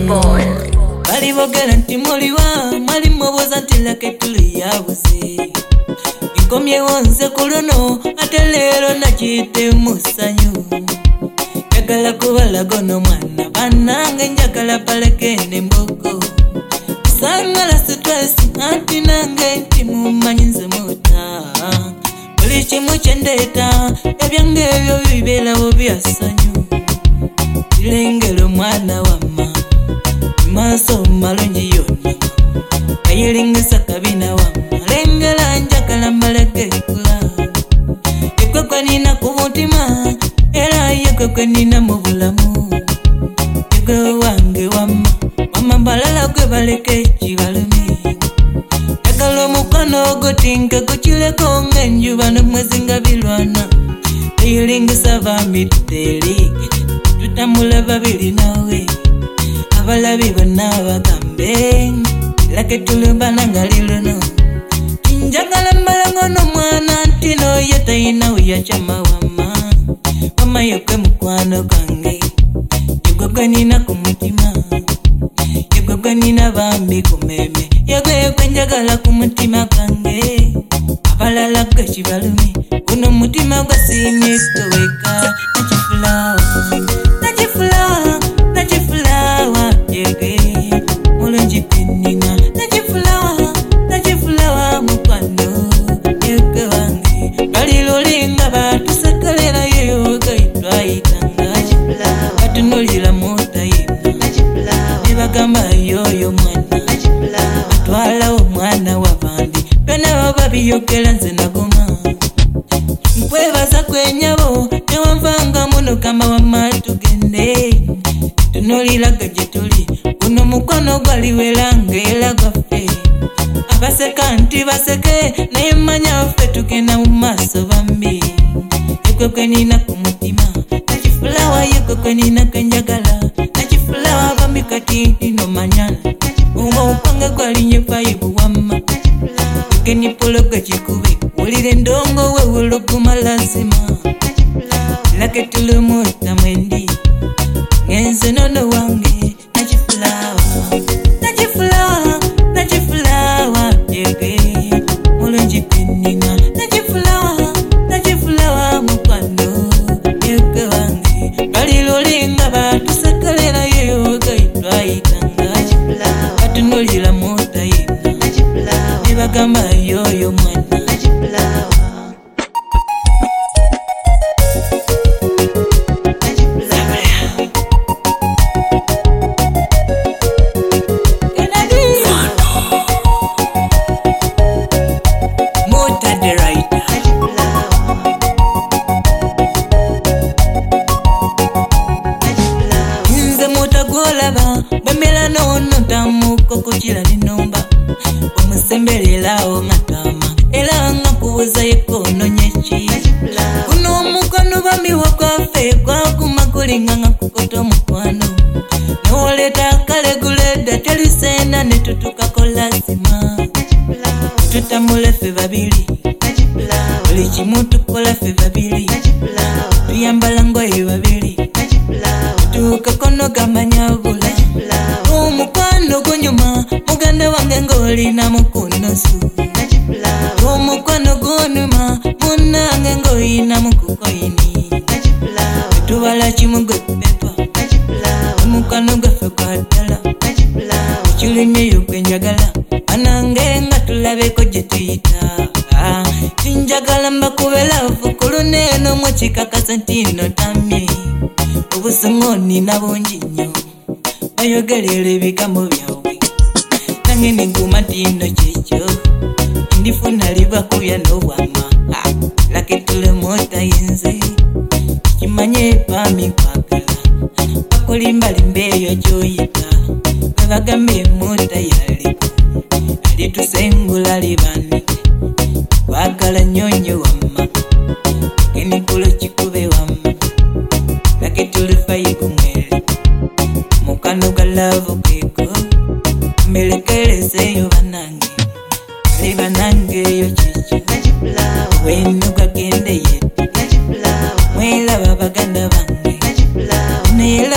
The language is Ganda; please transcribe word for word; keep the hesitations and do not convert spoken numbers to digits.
boy. Bali bogera nti muliwa mwali mubuuza nti lake tuli yabuze nkomyewo nze ku luno ate leero nakiyite musanyu njagala kubalaga ono mwana bannange njagala balekende mboko sangala stress anti nange nti mumanyi nze muta buli kimu kyendeeta ebyange ebyo bibeerawo byasanyu lengero mwana wamma maso malungi yonna ayilingisa kabina wamma lengera njagala mbalage kula yekwekwe nina ku mutima era yekwekwe nina mu bulamu yegwe wange wamma wamma balala gwe baleke ekibalumi yagala omukono ogutinke gukireko ng'enjuba n'omwezi nga birwana ayilingisa bamiteri tutambula babiri nawe abalabi bonna bagambe lake tulumba nangali luno njagala mbalango n'omwana nti noye talina weyachama wamma wamma yekwe mukwano gange yegwe gwe nina ku mutima yegwe gwe nina bambi ku meme yegwe gwe njagala ku mutima gange abalala gwe kibalumi guno mutima gwasiimyesto weka nakifulawa nakifulawa nakifulawa yege mulungi penina nakifulawa nakifulawa mukwano yege wange bali lulinga batusekolera yeyo gaitwayitanga batunulira mutayina nebagamba yoyo mwana atwala omwana wabandi bena babiyogera nze nagoma nkwebaza kwenyabo newamvanga muno kama wamma tugende tunuliraga gye tuli guno mukono gwaliweranga era gwaffe abaseka nti baseke naye manya ffe tugenda mu maaso bambi yekwekwe nina ku mutima nakifulawa yekwekwe nina kenjagala nakifulawa bambi kati ninomanyana oba okwange gwalinye payibu wamma kenipologa kikube wulire ndongo we wuluguma lazima lake tulumuta mwendi ngenze nono wange nakifulawa nakifulawa nakifulawa yege mulungi penina nakifulawa nakifulawa mukwano yege wange bali lulinga batusekolera yeyo gaitwayitanga batunulira mutayina nebagamba yoyo mwana bemela nono tamuko kukira ninomba omusembererawo matama era nga kubuza yekono nyeki kuno omukono bambi wakwafe kwaguma kulinga nga kukoto mukwano noleta kaleguleda telisena netutukako lazima tutambule ffe babiri buli kimu tukola ffe babiri tuyambala ngoye babiri tukakono gamanyabula omukwano gunyuma muganda wange ng'olina mukunosu omukwano gunuma munange ng'olina mukukoyini tubala kimu gwe pepa omukwano gwaffe gwa ddala ekirimyeyo gwe njagala anange nga tulabeko gye tuyita tinjagala mbakubelavu ku luneeno mwekikakasa ntino tamye obusuŋŋoni nabungi nnyo bayogerera ebigambo byabwe nange nenguma tino kyekyo ndifuna libakubya n'obwama lake tulemota yenze kimanye pami kwagala bakulimbalimba eyo gyoyita webagambe emota yaliko alitusengula libani kwagala nyonyo wamma kenikulo kikube wamma lake tulifayiku mwele mukano galavu keko mbelekereseyo banange ali banange eyo kikyo wenu gagende yetu mwelaba baganda bange nela